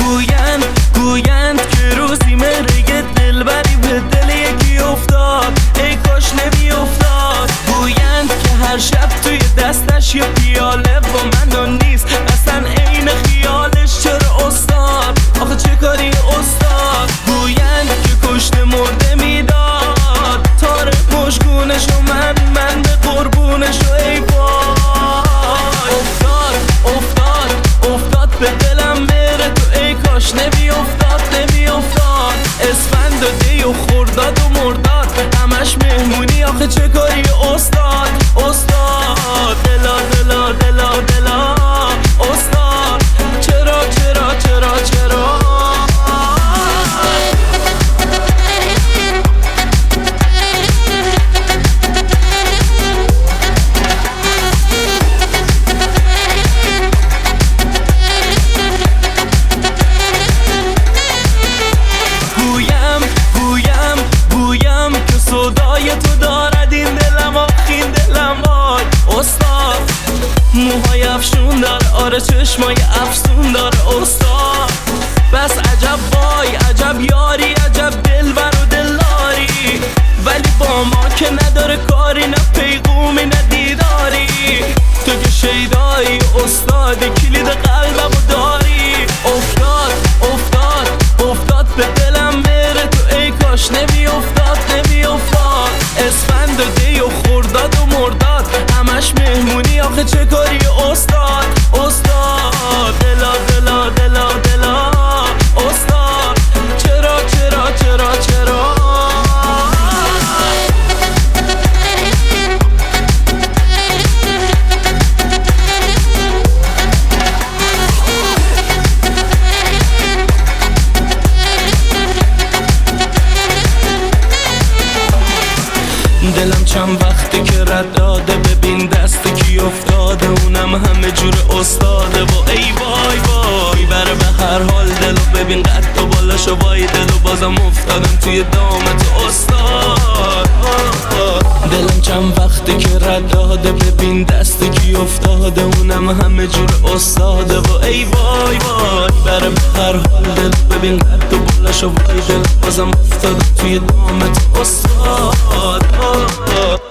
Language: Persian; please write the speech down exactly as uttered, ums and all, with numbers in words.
گویند گویند که روزی مره دلبری به دل یکی افتاد، ای کاش نمی افتاد. گویند که هر شب توی دستش یه پیاله با من نیست، اصلا عین خیالش. چرا استاد آخه چه کاری استاد؟ گویند که کشته مرده میداد، تار مشکونش و من من به قربونش و ای وای. افتاد افتاد افتاد به دلم بره تو، ای کاش نمی افتاد نمی افتاد. اسفند و دی و خرداد و مرداد همش مهمونی، آخه چه کاری استاد؟ استاد دلا دلا دلا دلا استاد، چرا چرا چرا چرا؟ گویم گویم گویم که صدای تو دارد این دلم، آخین دلم وای. استاد موهای افشون دار، آره چشمای افسون دار استاد. بس عجب وای عجب یاری، عجب دلبر و دلداری، ولی با ما که نداره کاری، نه پیغومی نه دیداری. تو که شیدایی استاد، کلید قلبمو داری. افتاد افتاد افتاد به دلم بره تو، ای کاش نمی افتاد نمی افتاد. اسفند و دی و خرداد و مرداد همش مهمونی، آخه چه کاری استاد؟ استاد دلا دلا دلا دلا استاد، چرا چرا چرا چرا؟ دلم چند وقتی که رد داده، ببین دست کی افتاده، اونم همه جور استاده. و ای وای وای بره به هر حال دلو، ببین قد و بالاشو وای دلو، بازم افتادم توی دامت استاد. دلم چند وقتی که رد داده، ببین دست کی افتاده، اونم همه جور استاده. و ای وای وای بره به هر حال دلو، ببین قد و بالاشو وای دلو، بازم افتادم توی دامت استاد.